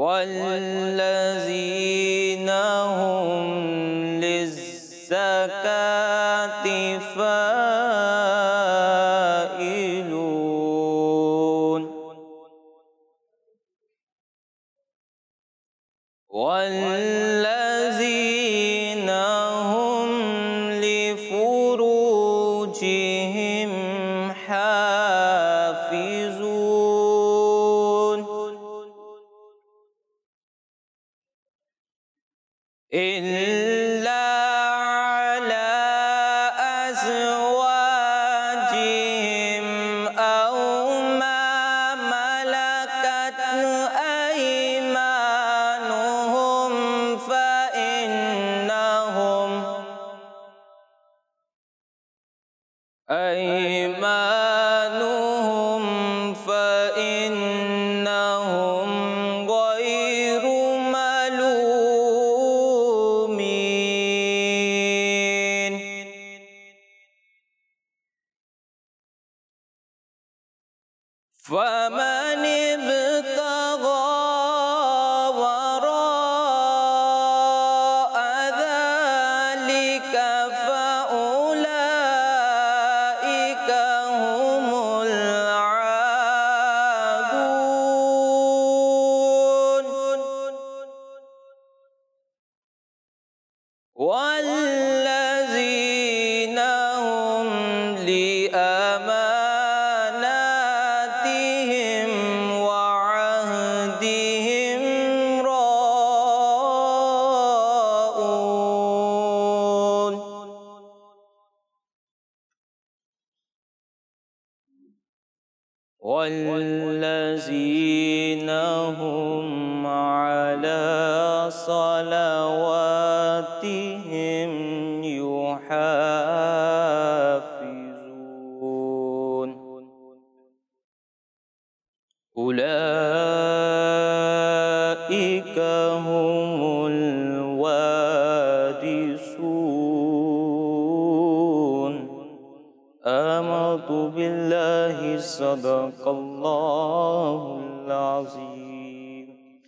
वल्लज़ीन हुम लिज़्ज़काति फ़ाइलून वल्लज़ीन हुम लिफ़ुरूजिहिम हाफ़िज़ून इल्ला अला अज़वाजिहिम औ मा मलकत अयमानुहुम फ़इन्नहुम गैरु मलूमीन। फमन इब्तग़ा वराअ ज़ालिक फ़उलाइक हुमुल आदून। वल्लज़ीन हुम लिअमानातिहिम वअहदिहिम राऊन। वल्लज़ीन हुम अला सलवातिहिम युहाफ़िज़ून। उलाइक हुमुल वारिसून। आमन्तु बिल्लाहि सदक़ल्लाहुल अज़ीम।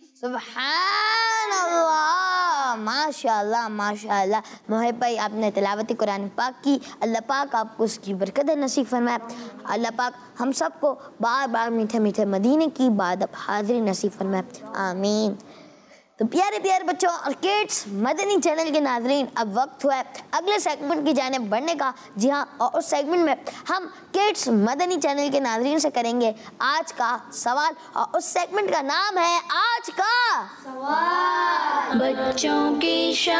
सुब्हानअल्लाह, माशाअल्लाह माशाअल्लाह। मोहिब भाई, आपने तिलावत कुरान पाक की, अल्लाह पाक आपको उसकी बरकत नसीब फरमाए। अल्लाह पाक हम सबको बार बार मीठे मीठे मदीने की बादब हाज़िरी नसीब फरमाए, आमीन। तो प्यारे प्यारे बच्चों और किड्स, मदनी चैनल के नाज़रीन, अब वक्त हुआ है अगले सेगमेंट की जानिब बढ़ने का। जी हाँ, और उस सेगमेंट में हम किड्स मदनी चैनल के नाज़रीन से करेंगे आज का सवाल, और उस सेगमेंट का नाम है आज का सवाल। बच्चों की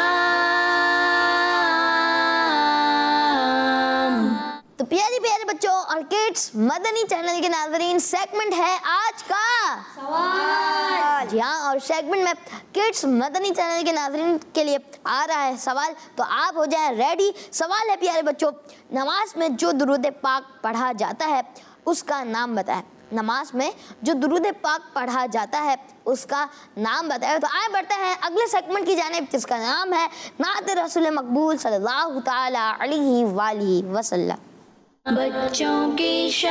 शाम। तो प्यारे प्यारे बच्चों और किड्स मदनी चैनल के नाज़रीन, सेगमेंट है आज का सवाल। जी हाँ, और सेगमेंट में किड्स मदनी चैनल के नाज़रीन के लिए आ रहा है सवाल, तो आप हो जाएं रेडी। सवाल है प्यारे बच्चों, नमाज में जो दुरूद पाक पढ़ा जाता है उसका नाम बताएं। नमाज में जो दुरूद पाक पढ़ा जाता है उसका नाम बताएं। तो आए बढ़ते हैं अगले सेगमेंट की जानिब, जिसका नाम है नात रसूल मकबूल सल्लल्लाहु ताला अलैहि वालिहि वसल्लम। बच्चों की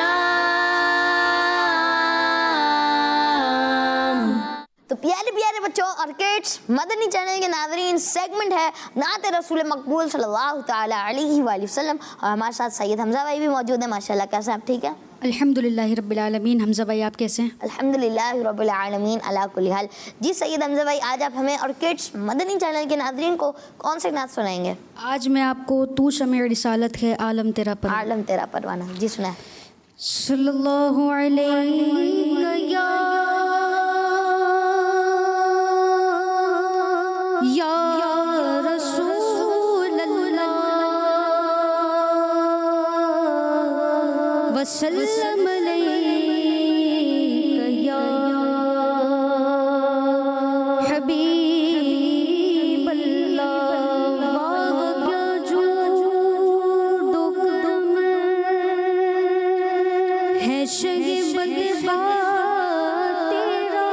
शाम। तो प्यारे प्यारे बच्चों और किड्स मदनी चैनल के नाज़रीन, सेगमेंट है नात रसूल मकबूल सल्लल्लाहु ताला अलैहि वसल्लम, और हमारे साथ सैयद हमज़ा भाई भी मौजूद है। माशाल्लाह, कैसे आप? ठीक है, अल्हम्दुलिल्लाह रब्बिल आलमीन। हमज़ा भाई, आप कैसे हैं? अल्हम्दुलिल्लाह रब्बिल आलमीन अला कुल्ली हाल। जी सैयद हमज़ा भाई, आज आप हमें और किड्स मदनी चैनल के नाज़रीन को कौन से नात सुनाएंगे? आज मैं आपको तू शमे रिसालत है आलम तेरा पर आलम तेरा परवाना। जी सुनाए। सल्लल्लाहु अलैहि या रसूल अल्लाह वसल्लम अलैका या हबीब अल्लाह। वाह क्या जूद व करम है शगबा तेरा,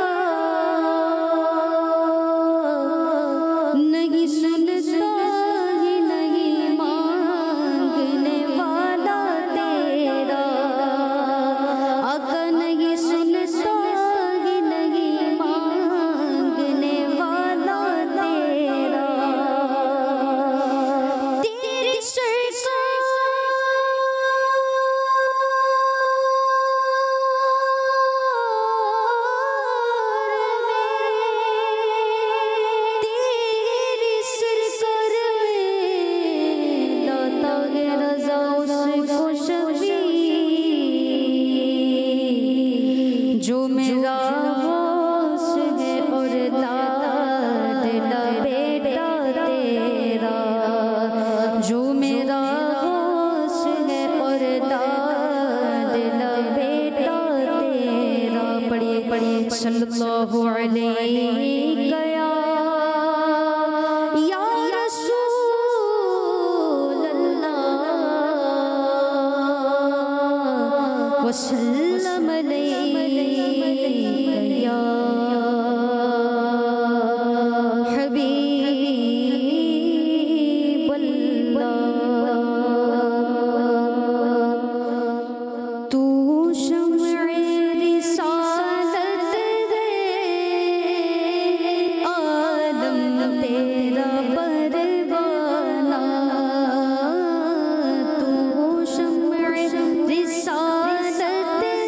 नहीं सुनता ही नहीं मांगने वाला तेरा। आका नहीं सुनता ही नहीं मांगने सल्लल्लाहु अलैहि या रसूल अल्लाह वसल्लम अलैका या हबीब अल्लाह। तू शम्अ रिसालत है, आलम तेरा परवाना। तू शम्अ रिसालत है,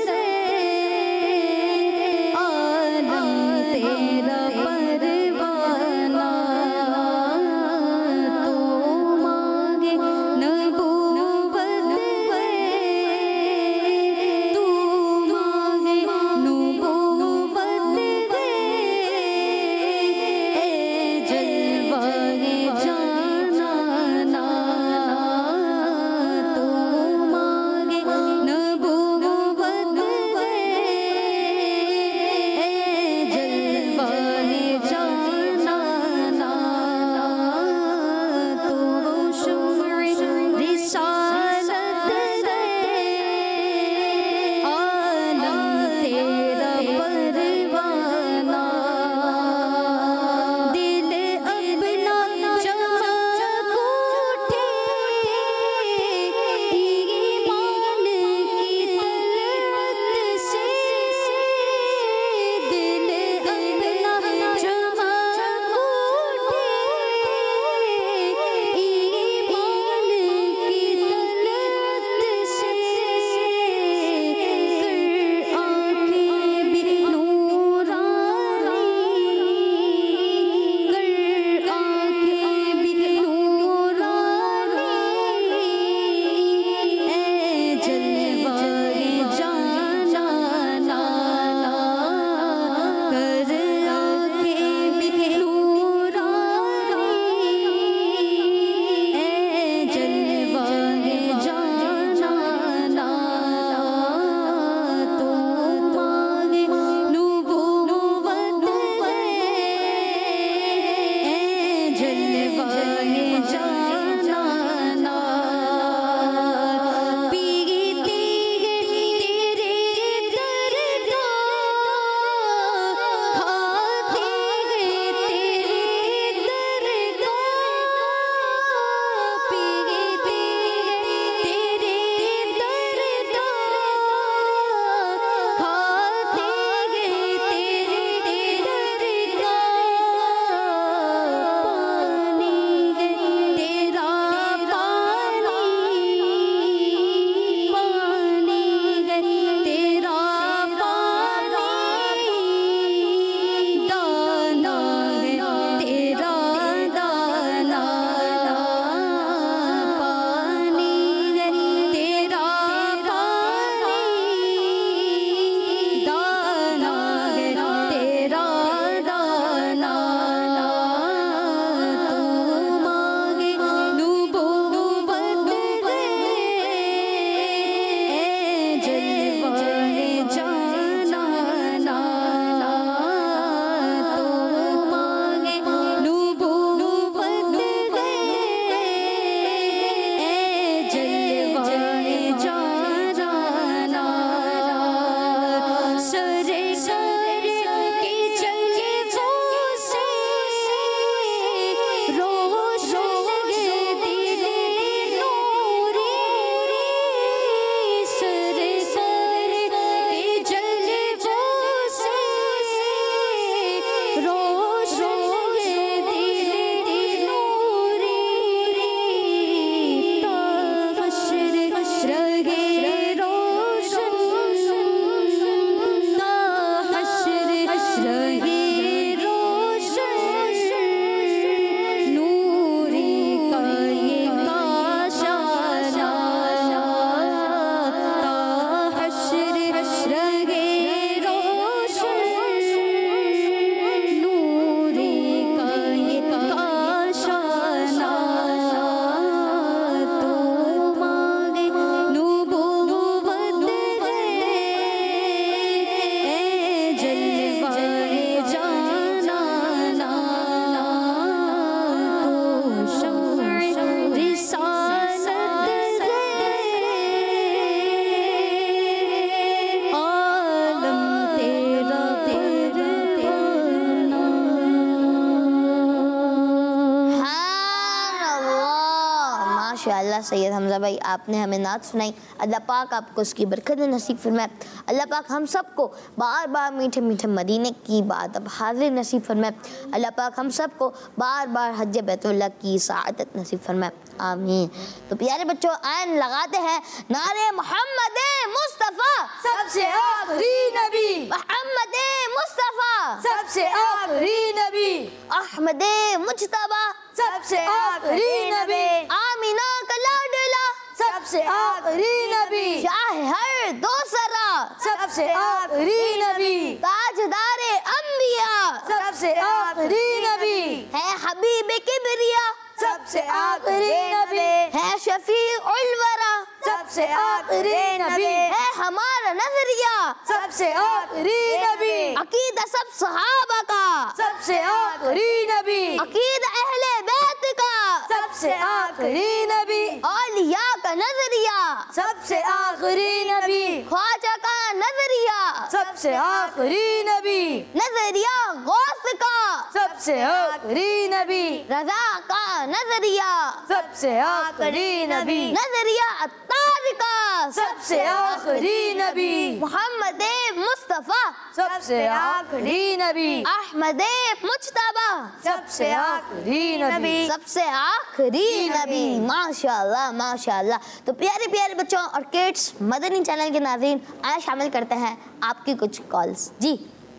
माशाल्लाह सैयद हमज़ा भाई, आपने हमें नात सुनाई। अल्लाह पाक आपको उसकी बरकत नसीब फरमाए। अल्लाह पाक हम सबको बार बार मीठे मीठे मदीने की बात अब हाजिर नसीब फरमाए। अल्लाह पाक हम सबको बार बार हज बैतुल्लाह की सआदत नसीब फरमाए, आमीन। तो प्यारे बच्चों, आयन लगाते हैं नारे मोहम्मद मुस्तफ़ा सबसे आखिरी नबी, मोहम्मद मुस्तफ़ा सबसे आखिरी नबी, अहमद मुज्तबा सबसे आखिरी नबी, आमीना का लाडला सबसे आखिरी नबी, शाह हर दो सरा सबसे आखिरी नबी, ताजदारे अंबिया सबसे आखिरी नबी, है हबीब किबरिया सबसे आखिरी नबी, है शफी उल वरा सबसे आखिरी नबी, है हमारा नजरिया सबसे आखिरी नबी, अकीदा सब सहाबा का सबसे आखिरी नबी, अकीदा अहले बैत का सबसे आखिरी नबी, औलिया का नजरिया सबसे आखिरी नबी, ख्वाजा का नजरिया सबसे आखिरी नबी, नजरिया गौस का सबसे आखिरी नबी, रजा का नजरिया सबसे आखिरी नबी, नजरिया अत्तार का सबसे आखिरी नबी, मोहम्मद मुस्तफ़ा सबसे आखिरी नबी, अहमद मुज्तबा सबसे आखिरी नबी, सबसे आखिरी नबी। माशाल्लाह माशाल्लाह। तो प्यारे प्यारे बच्चों और किड्स, मदनी चैनल के नाज़रीन, आए शामिल करते हैं आपकी कुछ कॉल्स। जी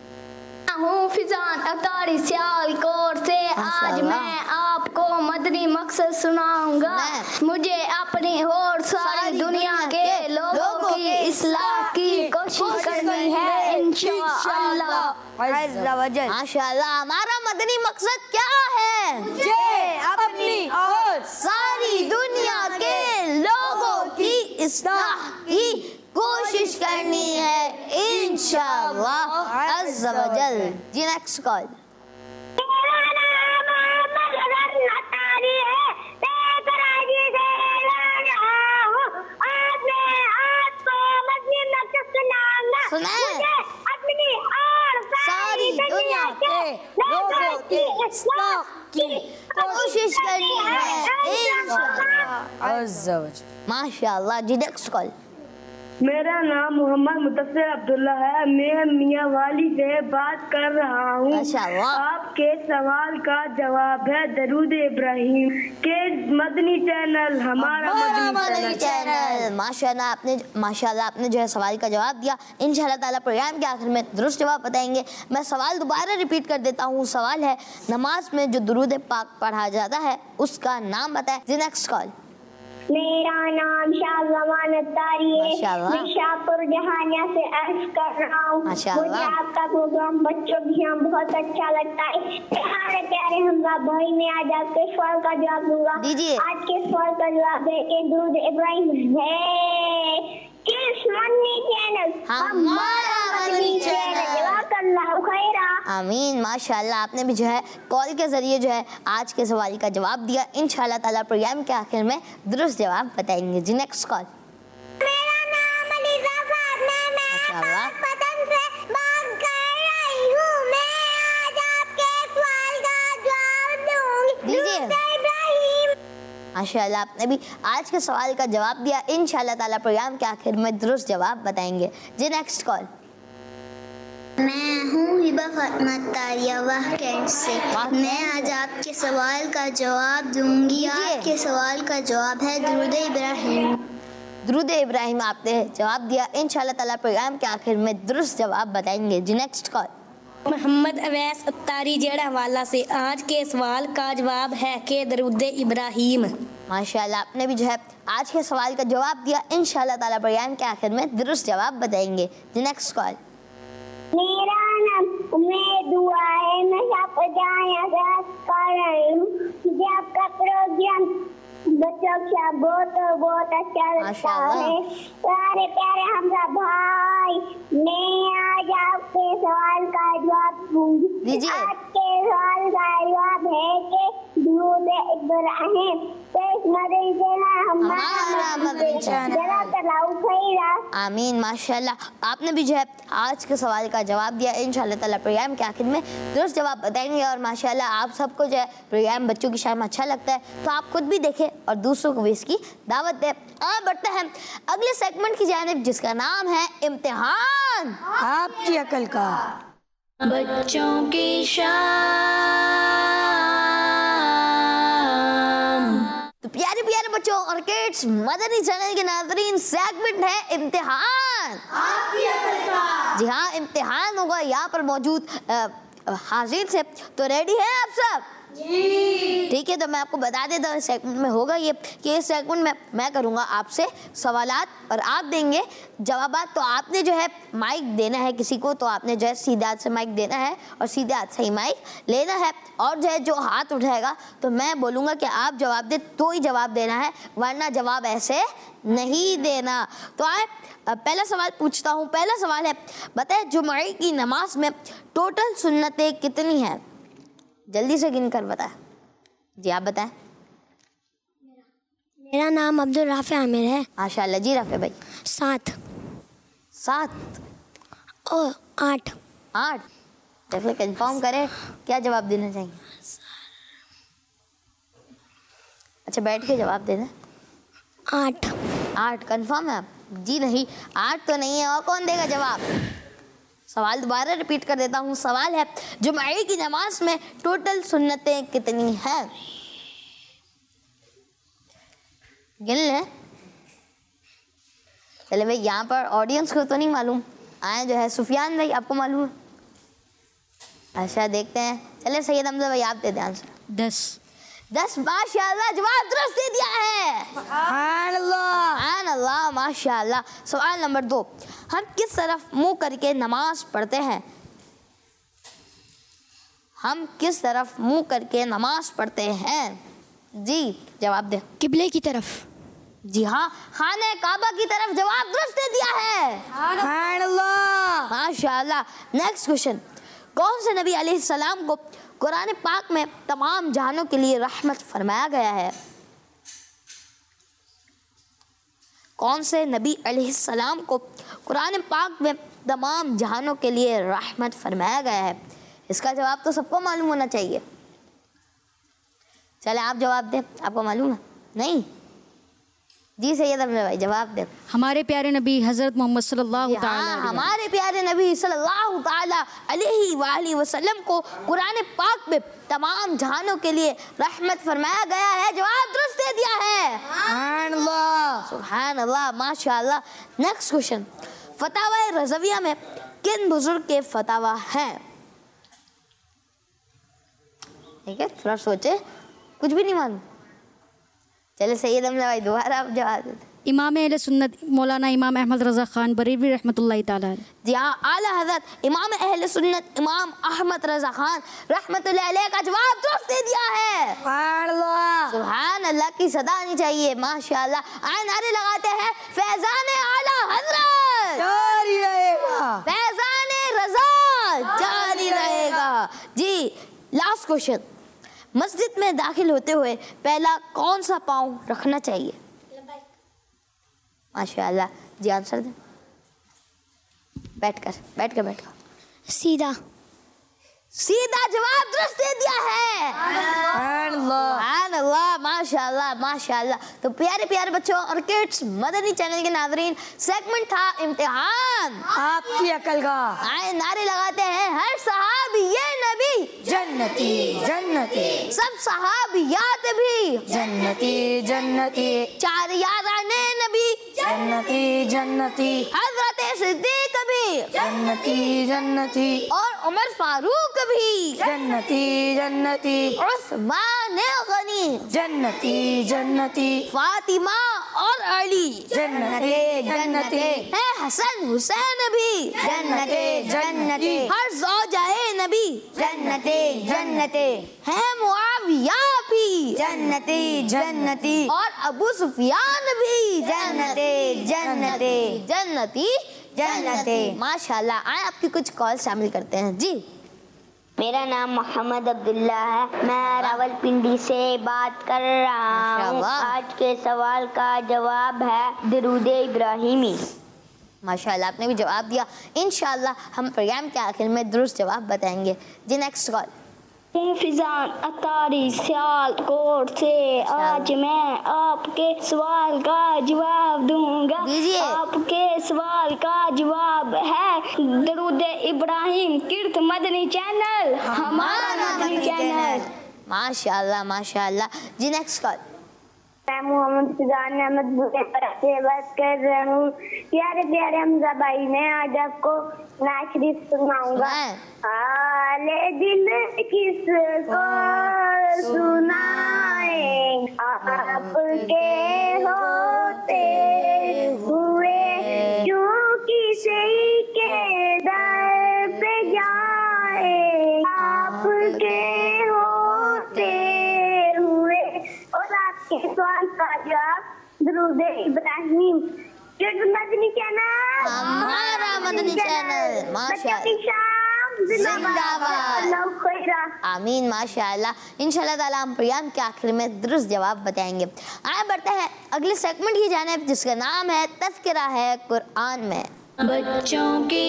हूँ फिजान अतारी सियालकोट से। आज मैं आपको मदनी मकसद सुनाऊंगा। मुझे अपनी और सारी दुनिया के लोगों की इस्लाह की कोशिश करनी है इंशाअल्लाह। माशाल्लाह। हमारा मदनी मकसद क्या है? मुझे अपनी और सारी दुनिया के लोगों की इस्लाह की कोशिश करनी है इंशाअल्लाह अज़्ज़ा वजल। जी नेक्स्ट कॉल। सारी दुनिया के लोगों की इस्लाह की कोशिश करनी है इंशाअल्लाह अज़्ज़ा वजल। माशाअल्लाह। जी नेक्स्ट कॉल। मेरा नाम मोहम्मद मुतस्सिर अब्दुल्ला है। मैं मियाँ वाली से बात कर रहा हूँ। माशाअल्लाह। आपके सवाल का जवाब है दरूद इब्राहिम के मदनी चैनल, हमारा मदनी चैनल। माशाअल्लाह आपने जो है सवाल का जवाब दिया। इंशाअल्लाह ताला प्रोग्राम के आखिर में दुरुस्त जवाब बताएंगे। मैं सवाल दोबारा रिपीट कर देता हूँ। सवाल है, नमाज में जो दुरूद पाक पढ़ा जाता है उसका नाम बताएं। जी नेक्स्ट कॉल। मेरा नाम शाहजमान अत्तारी है। मैं शाहपुर जहानिया से अर्ज कर रहा हूँ। मुझे आपका प्रोग्राम बच्चों के यहाँ बहुत अच्छा लगता है। प्यारे प्यारे हमजा भाई, मैं आज आपके सवाल का जवाब दूंगा। आज के सवाल का जवाब है कि दुरूद इब्राहिम है किस मदनी चैनल? हमारा मदनी चैनल। जज़ाकल्लाहु खैरा। आमीन। माशाअल्लाह आपने भी जो है कॉल के जरिए जो है आज के सवाल का जवाब दिया। इंशाअल्लाह ताला प्रोग्राम के आखिर में दुरुस्त जवाब बताएंगे। जी नेक्स्ट कॉल। मेरा नाम अलीज़ा फातिमा, मैं पतन से बात कर रही हूँ। मैं आज आपके सवाल का जवाब दूंगी। माशाअल्लाह आपने भी आज के सवाल का जवाब दिया। इंशाअल्लाह ताला प्रोग्राम के आखिर में दुरुस्त जवाब बताएंगे। जी नेक्स्ट कॉल। मैं हूँ हिबा फातिमा अत्तारिया वाहकेंट से। मैं आज आपके सवाल का जवाब दूंगी। आपके सवाल का जवाब है दुरूद इब्राहिम। दुरूद इब्राहिम आपने जवाब दिया। इंशाअल्लाह ताला प्रोग्राम के आखिर में दुरुस्त जवाब बताएंगे। जी नेक्स्ट कॉल। मोहम्मद अवैस अत्तारी जेड़ावाला से। आज के सवाल का जवाब है कि दरूद इब्राहिम। माशाअल्लाह आपने भी जो है आज के सवाल का जवाब दिया। इंशाअल्लाह ताला प्रोग्राम के आखिर में दुरुस्त जवाब बताएंगे। जी नेक्स्ट कॉल। मेरा नाम उम्मीद दुआ है। मैं सब जाया कर रही हूँ। मुझे आपका प्रोग्राम बच्चों का बहुत अच्छा लगता है। प्यारे प्यारे हमजा भाई, मैं आज आपके सवाल का जवाब दूंगी। आज के सवाल का जवाब है कि दुरूद इब्राहिम तेज मदनी चैनल हमारा मदनी चैनल। आमीन, माशाल्लाह। आपने भी जो है आज के सवाल का जवाब दिया। इंशाअल्लाह ताला प्रोग्राम के आखिर में दुरुस्त जवाब बताएंगे। और माशाल्लाह आप सबको जो है प्रोग्राम बच्चों की शाम अच्छा लगता है, तो आप खुद भी देखें और दूसरों को भी इसकी दावत दें। अब बढ़ते हैं अगले सेगमेंट की जानिब, जिसका नाम है इम्तिहान आपकी अकल का। बच्चों की शाम। तो प्यारे प्यारे बच्चों और किड्स, मदनी चैनल के नाज़रीन, सेगमेंट है इम्तिहान आपकी अकल का। जी हाँ, इम्तिहान होगा यहाँ पर मौजूद हाजिर से। तो रेडी है आप सब? ठीक है, तो मैं आपको बता देता हूँ इस सेगमेंट में होगा ये कि इस सेगमेंट में मैं करूँगा आपसे सवालात और आप देंगे जवाबात। तो आपने जो है माइक देना है किसी को, तो आपने जो है सीधे हाथ से माइक देना है और सीधे हाथ से ही माइक लेना है। और जो है जो हाथ उठाएगा तो मैं बोलूँगा कि आप जवाब दे तो ही जवाब देना है, वरना जवाब ऐसे नहीं देना। तो आए पहला सवाल पूछता हूँ। पहला सवाल है, बताए जुमे की नमाज में टोटल सुन्नतें कितनी हैं? जल्दी से गिन कर बताएं। जी आप बताएं। मेरा नाम अब्दुल राफे आमिर है। माशाल्लाह। जी राफे भाई। 7 और 8। देखिए कंफर्म करें क्या जवाब देना चाहिए। अच्छा बैठ के जवाब दे दें। 8 कंफर्म है आप? जी नहीं, 8 तो नहीं है। और कौन देगा जवाब? सवाल दोबारा रिपीट कर देता हूँ। सवाल है, जुमे की नमाज में टोटल सुन्नतें कितनी हैं? गिन लें। चले भाई, यहाँ पर ऑडियंस को तो नहीं मालूम, आए जो है सुफियान भाई, आपको मालूम है? अच्छा देखते हैं। चले सैयद हमजा भाई, आप दे दें आंसर। 10 माशाल्लाह, जवाब दुरुस्त दे दिया है। सुभान अल्लाह, माशाल्लाह। सवाल नंबर 2, हम किस तरफ मुंह करके नमाज पढ़ते हैं? हम किस तरफ मुंह करके नमाज पढ़ते हैं? जी जवाब दे। किबले की तरफ। जी हाँ, खाने काबा की तरफ। जवाब दुरुस्त दे दिया है। सुभान अल्लाह, माशाल्लाह। नेक्स्ट क्वेश्चन, कौन से नबी अलैहिस्सलाम को कुरान पाक में तमाम जहानों के लिए रहमत फरमाया गया है? कौन से नबी अलैहिस्सलाम को कुरान पाक में तमाम जहानों के लिए रहमत फरमाया गया है? इसका जवाब तो सबको मालूम होना चाहिए। चले आप जवाब दें, आपको मालूम है? नहीं? जी सैयद हमजा भाई जवाब दे। हमारे प्यारे नबी हज़रत मोहम्मद सल्लल्लाहु ताला हमारे प्यारे नबी सल्लल्लाहु ताला अलैहि वसल्लम को कुरान पाक में तमाम जहानों के लिए रहमत फरमाया गया है। जवाब दुरुस्त दे दिया है। सुभान अल्लाह, सुभान अल्लाह, माशाअल्लाह। नेक्स्ट क्वेश्चन, फतावा रज़विया में किन बुजुर्ग के फतावा हैं? ठीक है, थोड़ा सोचे, कुछ भी नहीं मालूम। चले सैयद हमजा भाई दोबारा आप जवाब देते। इमाम अहले सुन्नत मौलाना इमाम अहमद रज़ा खान बरेलवी रहमतुल्लाहि ताला। जी हाँ, आला हज़रत इमाम अहले सुन्नत इमाम अहमद रज़ा खान रहमतुल्लाहि अलैह का जवाब दुरुस्त दे दिया है। सुभान अल्लाह, सुभान अल्लाह की सदा आनी चाहिए। माशाअल्लाह। आए नारे लगाते हैं, फैज़ान आला हज़रत जारी रहेगा, फैज़ान रज़ा जारी रहेगा। जी लास्ट क्वेश्चन, मस्जिद में दाखिल होते हुए पहला कौन सा पाँव रखना चाहिए? माशाअल्लाह। जी आंसर दें। बैठकर सीधा जवाब दुरुस्त दे दिया है। सुभान अल्लाह, माशाअल्लाह, माशाअल्लाह। तो प्यारे प्यारे बच्चों और किड्स, मदनी चैनल के नाज़रीन, सेगमेंट था इम्तिहान आपकी अकल का। आए नारे लगाते हैं, हर सहाबी ये नबी जन्नती जन्नती, सब सहाबियात भी जन्नती जन्नती, 4 याराने नबी जन्नती जन्नती, हज़रत सिद्दीक़ भी जन्नती जन्नती, और उमर फारूक भी जन्नती जन्नती, उस्मान गनी जन्नती जन्नती, फातिमा और अली जन्नती जन्नती, है हसन हुसैन भी जन्नती जन्नती, हर ज़ौजाए नबी जन्नती जन्नती, है मुआविया भी जन्नती जन्नती, और अबू सुफियान भी जन्नती जन्नती, जन्नती जन्नती। माशाल्लाह। आए आपकी कुछ कॉल शामिल करते हैं। जी मेरा नाम मोहम्मद अब्दुल्ला है। मैं रावलपिंडी से बात कर रहा हूँ। आज के सवाल का जवाब है दरूद इब्राहिमी। माशाल्लाह, आपने भी जवाब दिया। इंशाल्लाह हम प्रोग्राम के आखिर में दुरुस्त जवाब बताएंगे। जी नेक्स्ट कॉल। फिजान अतारी सियालकोट से आज मैं आपके सवाल का जवाब दूंगा। आपके सवाल का जवाब है दरूद इब्राहिम किर्त मदनी चैनल, हमारा मदनी चैनल। माशाल्लाह माशाल्लाह। जी नेक्स्ट कॉल। मैं मोहम्मद फिजान अहमद बुरेपर से बात कर रहा हूँ। प्यारे प्यारे हमजा भाई, मैं आज आपको नात शरीफ सुनाऊंगा। हाले दिल किसको सुनाए, आपके होते हुए क्यों किसी के दर पे जाए, आपके होते हुए। और आपके सवाल का जवाब दरूद इब्राहिम मदनी चैनल, हमारा मदनी चैनल। माशाल्लाह, जिंदाबाद। आमीन माशाल्लाह। इंशाल्लाह ताला हम प्रोग्राम के आखिर में दुरुस्त जवाब बताएंगे। आगे बढ़ते हैं अगले सेगमेंट की जानिब, जिसका नाम है तज़किरा है कुरान में। बच्चों की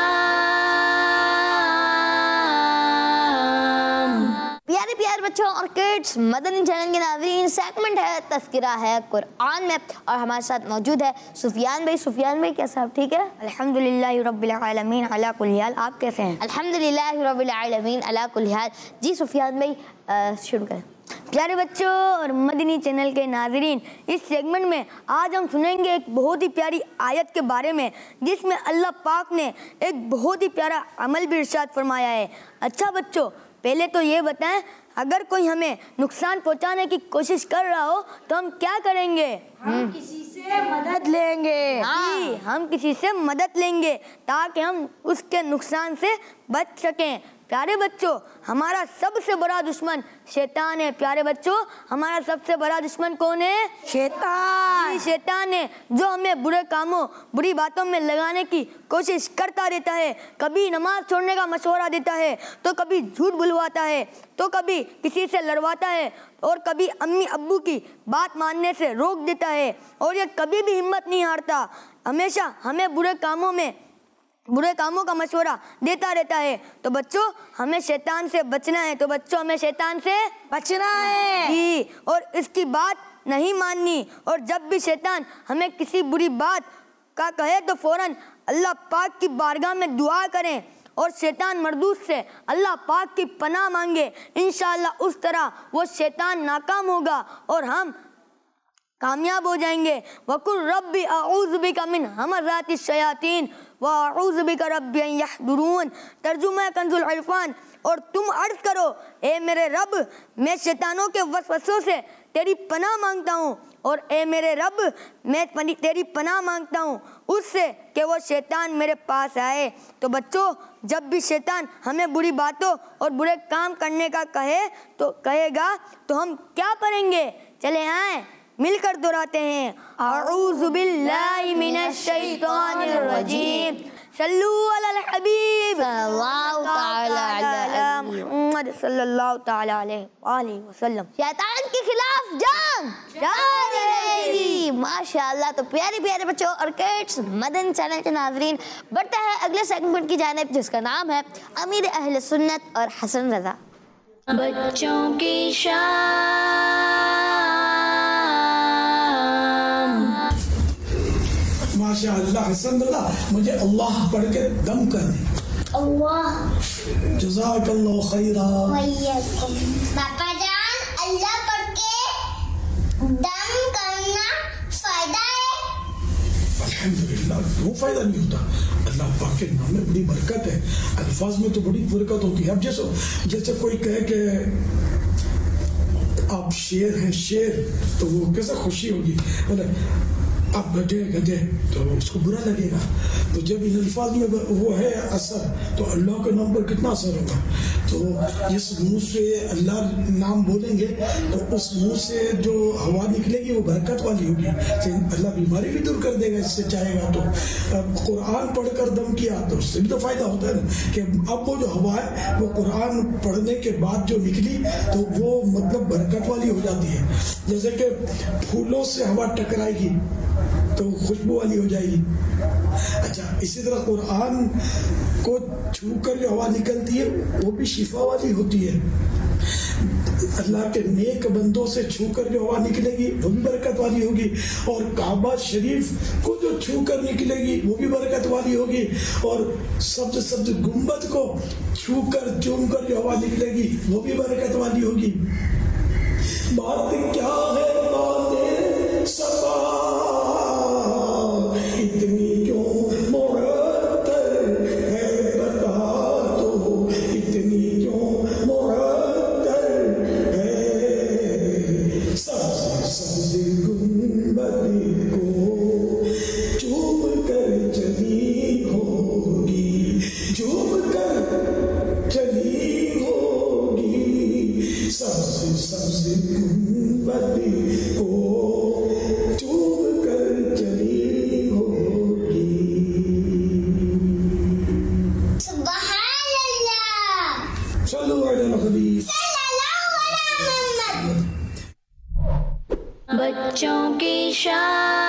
प्यारे प्यारे बच्चों और किड्स, मदनी चैनल के नाज़रीन, सेगमेंट है तज़किरा है कुरान में और हमारे साथ मौजूद है सुफियान भाई। सुफियान भाई कैसे आप? ठीक है अल्हम्दुलिल्लाहि रब्बिल आलमीन अला कुल्ली हाल। आप कैसे हैं? अल्हम्दुलिल्लाहि रब्बिल आलमीन अला कुल्ली हाल। जी सुफियान भाई शुरू करें। प्यारे बच्चों और मदनी चैनल के नाज़रीन, इस सेगमेंट में आज हम सुनेंगे एक बहुत ही प्यारी आयत के बारे में, जिसमें अल्लाह पाक ने एक बहुत ही प्यारा अमल भी इरशाद फरमाया है। अच्छा बच्चों, पहले तो ये बताएं, अगर कोई हमें नुकसान पहुंचाने की कोशिश कर रहा हो तो हम क्या करेंगे? हम किसी से मदद लेंगे। हाँ, हम किसी से मदद लेंगे ताकि हम उसके नुकसान से बच सकें। प्यारे बच्चों, हमारा सबसे बड़ा दुश्मन शैतान है। प्यारे बच्चों, हमारा सबसे बड़ा दुश्मन कौन है? शैतान। शैतान है जो हमें बुरे कामों, बुरी बातों में लगाने की कोशिश करता रहता है। कभी नमाज छोड़ने का मशवरा देता है, तो कभी झूठ बुलवाता है, तो कभी किसी से लड़वाता है, और कभी अम्मी अब्बू की बात मानने से रोक देता है। और ये कभी भी हिम्मत नहीं हारता, हमेशा हमें बुरे कामों का मशवरा देता रहता है। तो बच्चों, हमें शैतान से बचना है। तो बच्चों, हमें शैतान से बचना है जी, और इसकी बात नहीं माननी। और जब भी शैतान हमें किसी बुरी बात का कहे तो फौरन अल्लाह पाक की बारगाह में दुआ करें और शैतान मरदूद से अल्लाह पाक की पनाह मांगे। इंशाअल्लाह उस तरह वो शैतान नाकाम होगा और हम कामयाब हो जाएंगे। वकुल रब्बी अऊज़ु बिका मिन हमज़ाति शयातीन व अऊज़ु बिका रब्बी अन यहदुरून। तर्जुमा कंजुल इरफान। और तुम अर्ज करो, ए मेरे रब, मैं शैतानों के वसवसों से तेरी पनाह मांगता हूँ, और ए मेरे रब, मैं तेरी पनाह मांगता हूँ उससे कि वो शैतान मेरे पास आए। तो बच्चों, जब भी शैतान हमें बुरी बातों और बुरे काम करने का कहेगा तो हम क्या करेंगे? चले आए मिलकर दोहराते हैं। अऊज़ु बिल्लाहि मिनश शैतानिर रजीम। सल्लू अलल हबीब सल्लल्लाहु तआला मुहम्मद सल्लल्लाहु तआला अलैहि वसल्लम। शैतान के खिलाफ जंग जारी। माशाल्लाह। तो प्यारे प्यारे बच्चों और किड्स, मदनी चैनल के नाज़रीन, बढ़ते हैं अगले सेगमेंट की जानिब, जिसका नाम है अमीर अहले सुन्नत और हसन रज़ा। बच्चों की माशाअल्लाह हसन रज़ा, मुझे अल्लाह पढ़ के दम कर दे। अल्लाह जज़ाकल्लाहु खैरा। पापा जान, अल्लाह पढ़ के दम करना फायदा है? अल्हम्दुलिल्लाह, क्यों फायदा नहीं होता? अल्लाह पाक के नाम में बड़ी बरकत है, अल्फाज में तो बड़ी बरकत होती है। अब जैसे कोई कहे कि आप शेर हैं, शेर, तो वो कैसे खुशी होगी। आप गधे गधे तो उसको बुरा लगेगा। तो जब इन अल्फाज में वो है असर, तो अल्लाह के नाम पर कितना असर होगा। तो जिस मुंह से अल्लाह नाम बोलेंगे तो उस मुंह से जो हवा निकलेगी वो बरकत वाली होगी। अल्लाह बीमारी भी दूर कर देगा इससे चाहेगा तो। अब कुरान पढ़कर दम किया तो उससे भी तो फायदा होता है ना, कि अब वो जो हवा है वो कुरान पढ़ने के बाद जो निकली तो वो मतलब बरकत वाली हो जाती है। जैसे कि फूलों से हवा टकराएगी तो खुशबू वाली हो जाएगी। अच्छा, इसी तरह कुरान को छूकर जो हवा निकलती है वो भी शिफा वाली होती है। अल्लाह के नेक बंदों से छूकर जो हवा निकलेगी वो भी बरकत वाली होगी, और काबा शरीफ को जो छूकर निकलेगी वो भी बरकत वाली होगी, और सब्ज सब्ज गुंबद को छूकर चूमकर जो हवा निकलेगी वो भी बरकत वाली होगी। बात क्या है बातें सफा, इतनी क्यों मुरत्तर है बता दो, इतनी क्यों मुरत्तर है। सब्ज़ सब्ज़ गुंबद को चूम कर चली होगी, चूम कर चली होगी। सब्ज़ सब्ज़ गुंबद को चूम कर चली होगी। सुभान अल्लाह। सल्लल्लाहु अलैहि वसल्लम। बच्चों की शाम।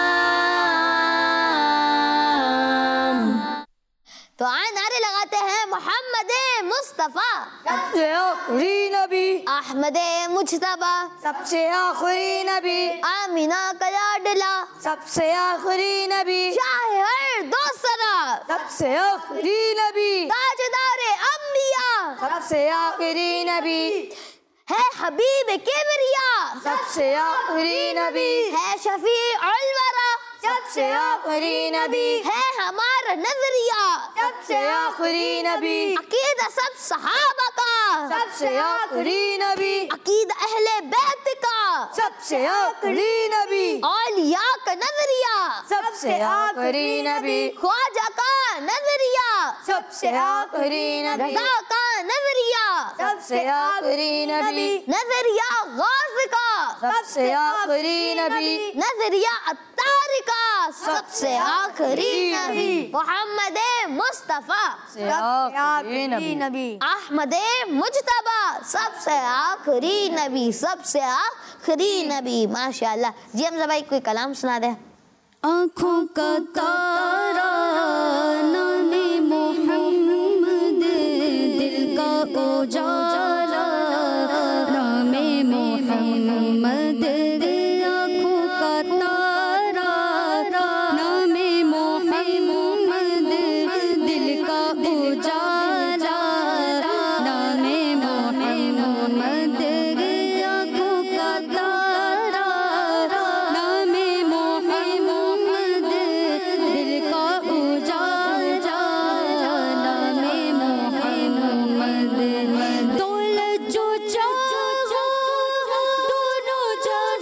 तो आए नारे लगाते हैं मोहम्मद मुस्तफ़ा सबसे आखिरी नबी, अहमद मुज्तबा सबसे आखिरी नबी, आमिना का लाडला सबसे आखिरी नबी, शाह हर दो सरा सबसे आखिरी नबी, ताजदार अंबिया सबसे आखिरी नबी, है हबीब किबरिया सबसे आखिरी नबी, है शफी उल वरा सबसे आखिरी नबी, है हमारा नजरिया सबसे आखिरी नबी, अकीदा सब सहाबा का सबसे आखिरी नबी, अकीदा अहले बैत का सबसे आखिरी नबी, औलिया का नजरिया सबसे आखिरी नबी, ख्वाजा का नजरिया सबसे आखिरी नबी, रज़ा का नजरिया सबसे आखिरी नबी, नजरिया गौस का सबसे आखिरी नबी, नजरिया अत्तार का सबसे आखिरी नबी, मोहम्मद मुस्तफ़ा सबसे आखिरी नबी, अहमद मुज्तबा सबसे आखिरी नबी, सबसे आखिरी नबी। माशाअल्लाह। जी हमजा भाई कोई कलाम सुना दे। आँखों का तारा नामे मोहम्मद, दिल का उजाला नामे मोहम्मद, आँखों का तारा नामे मोहम्मद, दिल का उजाला नामे मोहम्मद, आँखों का तारा नामे मोहम्मद, दिल का उजाला नामे मोहम्मद। दौलत जो चाहो दोनों जहां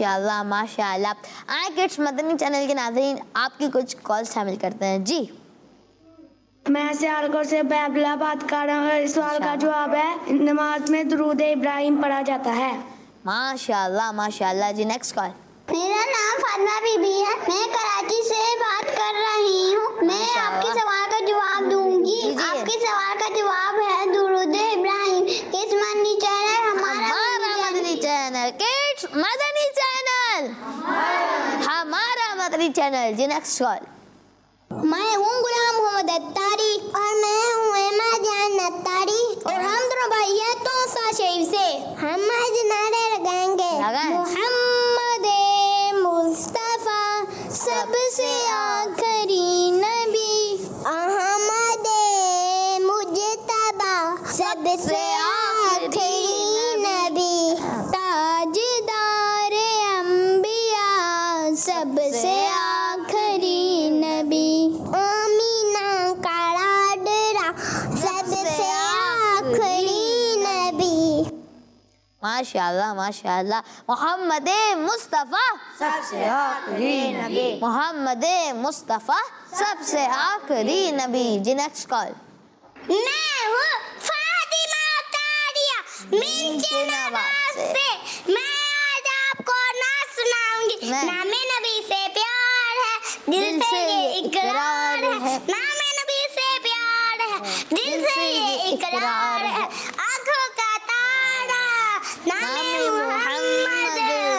माशाल्लाह माशाल्लाह। आए किड्स मदनी चैनल के नाज़रीन, आपकी कुछ कॉल शामिल करते हैं जी। मैं सियालकोट से अब्दुल्ला बात कर रहा हूँ। इस सवाल का जवाब है नमाज में दुरूद इब्राहिम पढ़ा जाता है। माशाल्लाह माशाल्लाह जी। Next call. मेरा नाम फातिमा बीबी है, मैं कराची से बात कर रही हूँ। मैं आपके सवाल का जवाब दूंगी। आपके सवाल का जवाब है दुरूद इब्राहिम किस मदनी चैनल? हमारा Madani channel. Kids Madani channel, हमारा मदनी चैनल जी। Next call. मैं हूँ गुलाम मोहम्मद अत्तारी और मैं हूँ अहमद जान अत्तारी और हम दोनों भाई हैं तोसा शरीफ से। हम आज नारे लगाएंगे मोहम्मद मुस्तफा सबसे आखिरी नबी, अहमद मुजतबा सबसे आखिरी नबी, ताजदार अंबिया सबसे आखिरी नबी, आमीना का लाडला सबसे आखिरी नबी। माशाल्लाह माशाल्लाह। मोहम्मद मुस्तफ़ा सबसे आखिरी नबी, मोहम्मद मुस्तफ़ा सबसे आखिरी नबी जी। Next call. मैं हूँ फातिमा तारिया मिंचनाबाद से। मैं आज आपको ना सुनाऊंगी। नामे नबी से प्यार है, दिल से ये इकरार है। नामे नबी से प्यार है, दिल से ये इकरार है। आंखों का तारा नामे मोहम्मद,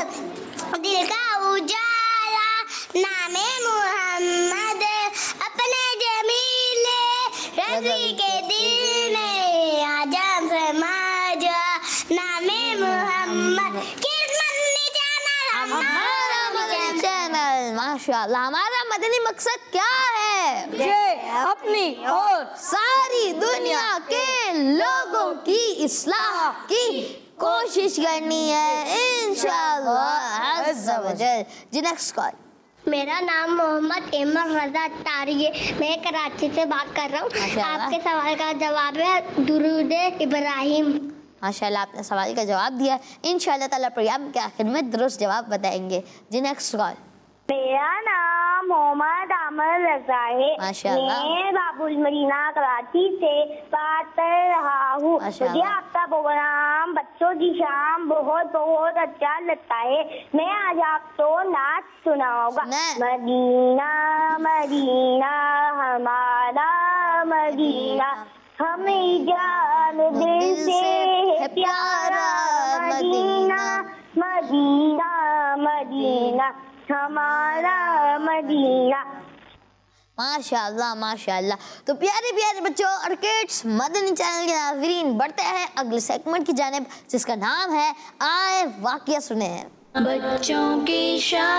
दिल का उजाला नामे मोहम्मद, अपने जमीले रज़ी के दिल में आजाद समा जा नामे मोहम्मद। किस मदनी चैनल? हमारा मदनी चैनल। माशाल्लाह। हमारा मदनी मकसद क्या है? ये अपनी और सारी दुनिया के लोगों की इस्लाह की कोशिश करनी है इंशाअल्लाह अज़्ज़ा वजल जी। Next call. मेरा नाम मोहम्मद इमर रजा तारी है, मैं कराची से बात कर रहा हूँ। आपके सवाल का जवाब है दुरूद इब्राहिम। माशाल्लाह, आपने सवाल का जवाब दिया। इंशाअल्लाह ताला प्रोग्राम के आखिर में दुरुस्त जवाब बताएंगे जी। Next call. मेरा नाम मोहम्मद आमर रजा है, माशाल्लाह। मैं बाबुल मदीना कराची से बात कर रहा हूँ। मुझे आपका प्रोग्राम बच्चों की शाम बहुत बहुत अच्छा लगता है। मैं आज आपको नाच सुनाऊंगा। मदीना मदीना हमारा मदीना, हमें जान दिल से प्यारा मदीना, मदीना मदीना हमारा मदीना। माशाल्लाह माशाल्लाह। तो प्यारे प्यारे बच्चों और किड्स मदनी चैनल के नाज़रीन, बढ़ते हैं अगले सेगमेंट की जानिब जिसका नाम है आए वाक़या सुने। बच्चों की शाम।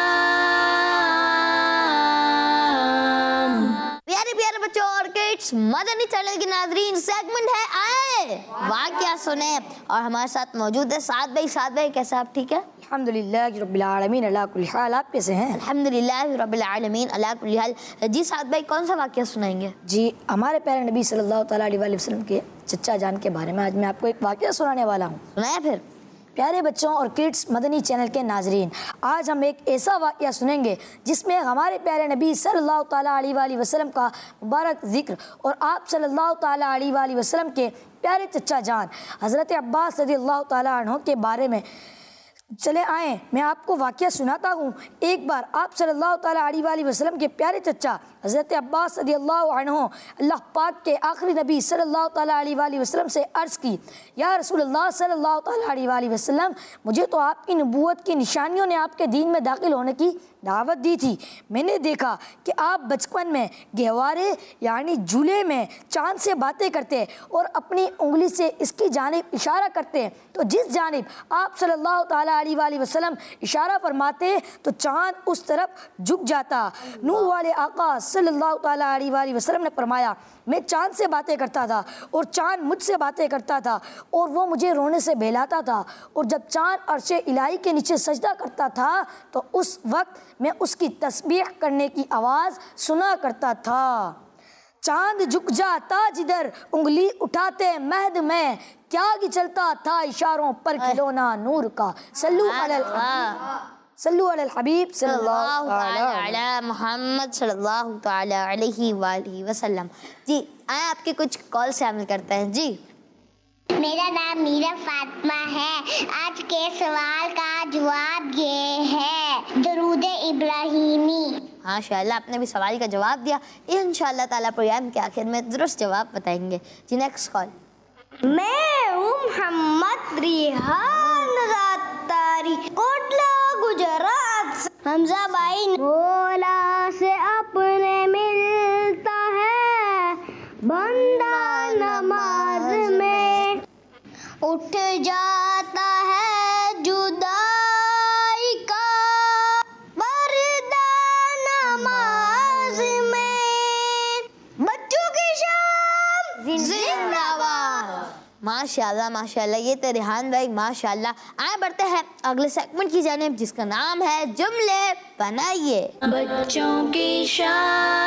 प्यारे प्यारे बच्चों और किड्स मदनी चैनल के नाज़रीन, सेगमेंट है आए वाक़या सुने और हमारे साथ मौजूद है साद भाई। साद भाई कैसे आप? ठीक है अल्हम्दुलिल्लाह रब्बिल आलमीन अला कुल्ली हाल। आप कैसे हैं? अल्हम्दुलिल्लाह रब्बिल आलमीन अला कुल्ली हाल। जी साद भाई कौन सा वाक़या सुनाएंगे? जी हमारे प्यारे नबी सल्लल्लाहु अलैहि वसल्लम के चचा जान के बारे में आज मैं आपको एक वाक़या सुनाने वाला हूँ। सुनाया फिर। प्यारे बच्चों और किड्स मदनी चैनल के नाजरीन, आज हम एक ऐसा वाक़या सुनेंगे जिसमें हमारे प्यारे नबी सल्लल्लाहु अलैहि वसल्लम का मुबारक ज़िक्र और आप सल्लल्लाहु अलैहि वसल्लम के प्यारे चचा जान हज़रत अब्बास रज़ियल्लाहु तआला अन्हु के बारे में। चले आए मैं आपको वाक़या सुनाता हूँ। एक बार आप सल्लल्लाहु अलैहि वसल्लम के प्यारे चचा हज़रत अब्बास रज़ियल्लाहु अन्हु अल्लाह पाक के आखिरी नबी सल्लल्लाहु अलैहि वसल्लम से अर्ज़ की, या रसूलुल्लाह सल्लल्लाहु अलैहि वसल्लम, मुझे तो आपकी नबूवत की निशानियों ने आपके दीन में दाखिल होने की दावत दी थी। मैंने देखा कि आप बचपन में गहवारे यानी झूले में चाँद से बातें करते और अपनी उंगली से इसकी जानिब इशारा करते, तो जिस जानिब आप सल्लल्लाहु अलैहि वसल्लम इशारा फरमाते तो चाँद उस तरफ झुक जाता। नूह वाले आका सल्लल्लाहु अलैहि वसल्लम ने फरमाया, मैं चाँद से बातें करता था और चाँद मुझसे बातें करता था और वो मुझे रोने से बहलाता था, और जब चाँद अर्शे इलाही के नीचे सजदा करता था तो उस वक्त मैं उसकी तस्बीह करने की आवाज़ सुना करता था। चांद झुक जाता जिधर उंगली उठाते महद में, क्या ही चलता था इशारों पर खिलौना नूर का। सल्लु अलल हबीब सल्लल्लाहु अला मोहम्मद सल्लल्लाहु तआला अलैहि वसल्लम। जी आए आपके कुछ कॉल शामिल करते हैं। जी मेरा नाम मीरा फातिमा है। आज के सवाल का जवाब ये है दुरूद इब्राहिमी। माशाअल्लाह, आपने भी सवाल का जवाब दिया। इंशाअल्लाह ताला प्रोग्राम के आखिर में दुरुस्त जवाब बताएंगे। जी नेक्स्ट कॉल। मैं हूँ मोहम्मद रिहान रत्तारी, कोटला गुजरात। हमजा भाई मौला से अपने मिलता है बंदा नमाज में, उठ जाता है जुदाई का पर्दा नमाज में, बच्चों की शाम जिंदाबाद। माशाल्लाह माशाल्लाह, ये तो रिहान भाई माशाल्लाह। आए बढ़ते हैं अगले सेगमेंट की जानिब जिसका नाम है जुमले बनाइए। बच्चों की शाम।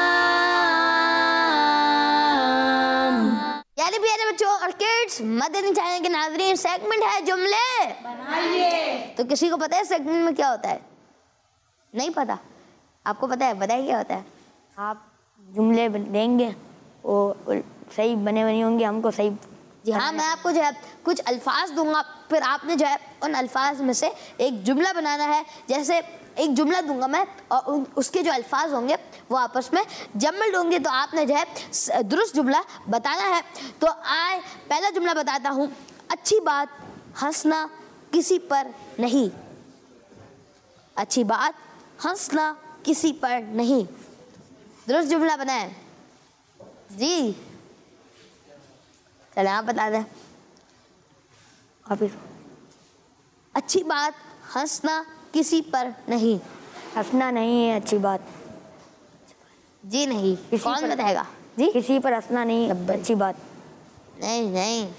यानी प्यारे बच्चों और किड्स, मदनी चैनल के नाज़रीन, सेगमेंट है जुमले बनाइए। तो किसी को पता है सेगमेंट में क्या होता है? नहीं पता? आपको पता है? बताइए क्या होता है। आप जुमले देंगे, वो सही बने बनी होंगे, हमको सही। जी हाँ, मैं आपको जो है कुछ अल्फाज दूंगा, फिर आपने जो है उन अल्फाज में से एक जुमला बनाना है। जैसे एक जुमला दूंगा मैं और उसके जो अल्फाज होंगे वो आपस में जमल होंगे, तो आपने जो है दुरुस्त जुमला बताना है। तो आए पहला जुमला बताता हूँ। अच्छी बात हंसना किसी पर नहीं। अच्छी बात हंसना किसी पर नहीं। दुरुस्त जुमला बनाए जी। चले आप बता दें। अच्छी बात हंसना किसी पर नहीं। हंसना नहीं है अच्छी बात। जी नहीं। कौन बताएगा? जी किसी पर हंसना नहीं अच्छी बात। नहीं नहीं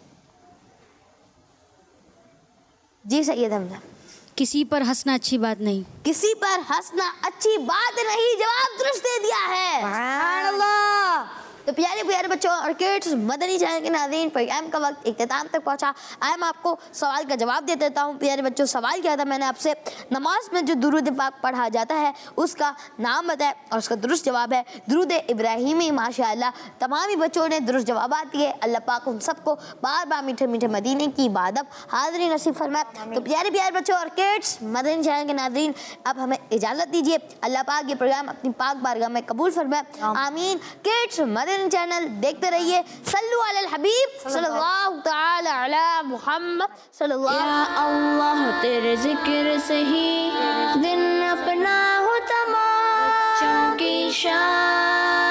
जी सही है समझा। किसी पर हंसना अच्छी बात नहीं। किसी पर हंसना अच्छी बात नहीं, जवाब दुरुस्त दे दिया है। सुभान अल्लाह। तो प्यारे प्यारे बच्चों और किड्स, मदनी चैनल के नाज़रीन, प्रोग्राम का वक्त इख्तिताम तक पहुंचा। आए मैं आपको सवाल का जवाब दे देता हूं। प्यारे बच्चों, सवाल क्या था मैंने आपसे? नमाज में जो दुरूद पाक पढ़ा जाता है उसका नाम बताए और उसका दुरुस्त जवाब है दुरूद इब्राहिमी। माशाअल्लाह, तमाम ही बच्चों ने दुरुस्त जवाब दिए। अल्लाह पाक उन सबको बार बार मीठे मीठे मदीने की इबादत हाज़िरी नसीब फरमाए। तो प्यारे प्यारे बच्चों और किड्स, मदनी चैनल के नाज़रीन, अब हमें इजाज़त दीजिए। अल्लाह पाक ये प्रोग्राम अपनी पाक बारगाह में कबूल फरमाए, आमीन। किड्स मदनी चैनल देखते रहिए। सल्लु अलल हबीब सल्लल्लाहु तआला अला मुहम्मद सल्लल्लाहु। या अल्लाह तेरे जिक्र से ही दिन अपना हो तमाम। बच्चों की शान।